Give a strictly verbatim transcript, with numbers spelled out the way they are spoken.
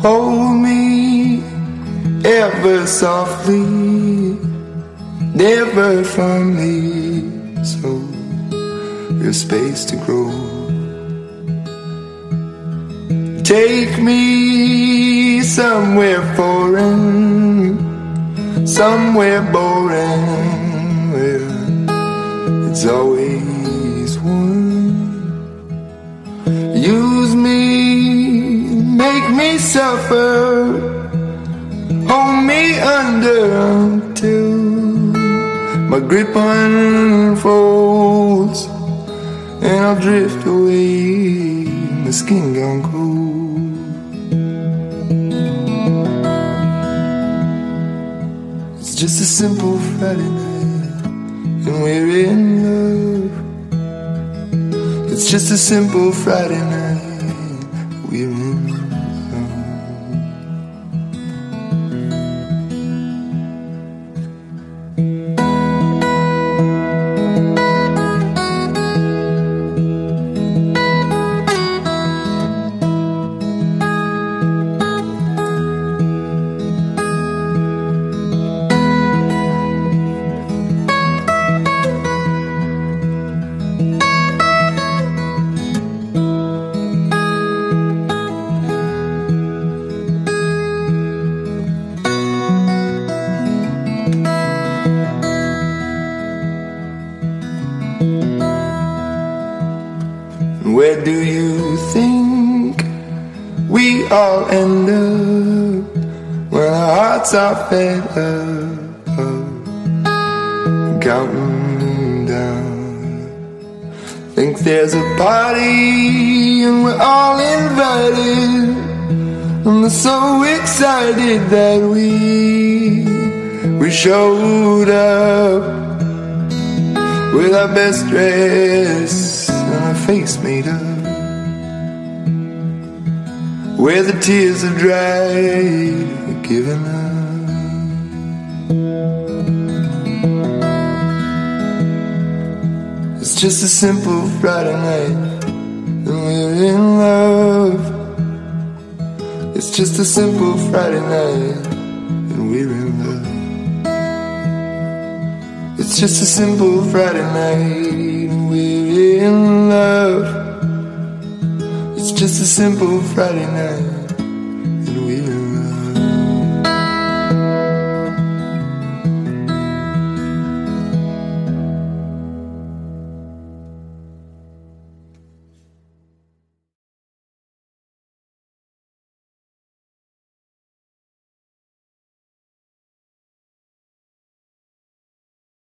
hold me ever softly, never firmly, so there's space to grow. Take me somewhere foreign, somewhere boring, where it's always warm. Use me, make me suffer, hold me under until my grip unfolds and I'll drift away, my skin gone cold. It's just a simple Friday night and we're in love. It's just a simple Friday night, we're in love. Where do you think we all end up when our hearts are fed up, counting down? Think there's a party and we're all invited, and we're so excited that we we showed up with our best dress and our face made up, where the tears are dried, we're giving up. It's just a simple Friday night and we're in love. It's just a simple Friday night and we're in love. It's just a simple Friday night and we're in love. It's just a simple Friday night.